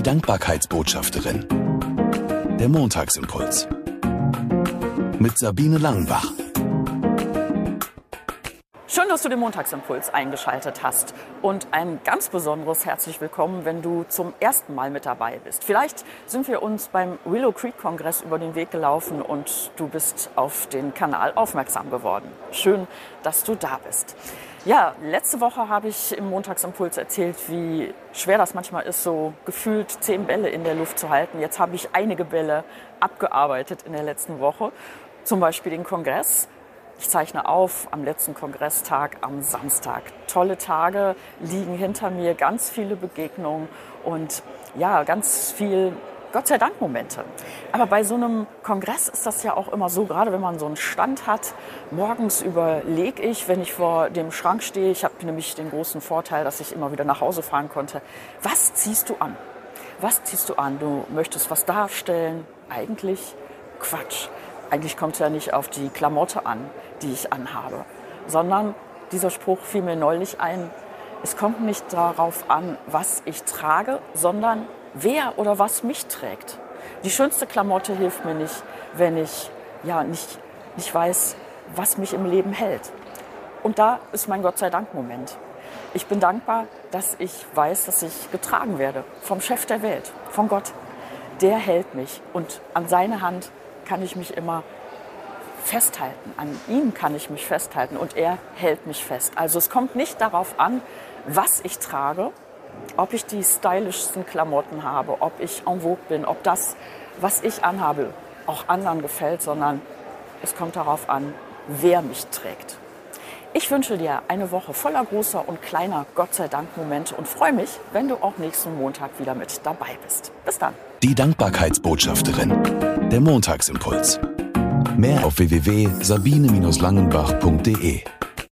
Die Dankbarkeitsbotschafterin. Der Montagsimpuls. Mit Sabine Langenbach. Schön, dass du den Montagsimpuls eingeschaltet hast. Und ein ganz besonderes herzlich willkommen, wenn du zum ersten Mal mit dabei bist. Vielleicht sind wir uns beim Willow Creek Kongress über den Weg gelaufen und du bist auf den Kanal aufmerksam geworden. Schön, dass du da bist. Ja, letzte Woche habe ich im Montagsimpuls erzählt, wie schwer das manchmal ist, so gefühlt 10 Bälle in der Luft zu halten. Jetzt habe ich einige Bälle abgearbeitet in der letzten Woche, zum Beispiel den Kongress. Ich zeichne auf am letzten Kongresstag am Samstag. Tolle Tage liegen hinter mir, ganz viele Begegnungen und ja, ganz viel Gott sei Dank Momente. Aber bei so einem Kongress ist das ja auch immer so, gerade wenn man so einen Stand hat, morgens überlege ich, wenn ich vor dem Schrank stehe, ich habe nämlich den großen Vorteil, dass ich immer wieder nach Hause fahren konnte, was ziehst du an? Was ziehst du an? Du möchtest was darstellen? Eigentlich Quatsch. Eigentlich kommt es ja nicht auf die Klamotte an, die ich anhabe, sondern dieser Spruch fiel mir neulich ein, es kommt nicht darauf an, was ich trage, sondern wer oder was mich trägt. Die schönste Klamotte hilft mir nicht, wenn ich nicht weiß, was mich im Leben hält. Und da ist mein Gott sei Dank Moment. Ich bin dankbar, dass ich weiß, dass ich getragen werde vom Chef der Welt, von Gott. Der hält mich und an seine Hand kann ich mich immer festhalten. An ihm kann ich mich festhalten und er hält mich fest. Also es kommt nicht darauf an, was ich trage, ob ich die stylischsten Klamotten habe, ob ich en vogue bin, ob das, was ich anhabe, auch anderen gefällt, sondern es kommt darauf an, wer mich trägt. Ich wünsche dir eine Woche voller großer und kleiner Gott sei Dank Momente und freue mich, wenn du auch nächsten Montag wieder mit dabei bist. Bis dann. Die Dankbarkeitsbotschafterin. Der Montagsimpuls. Mehr auf www.sabine-langenbach.de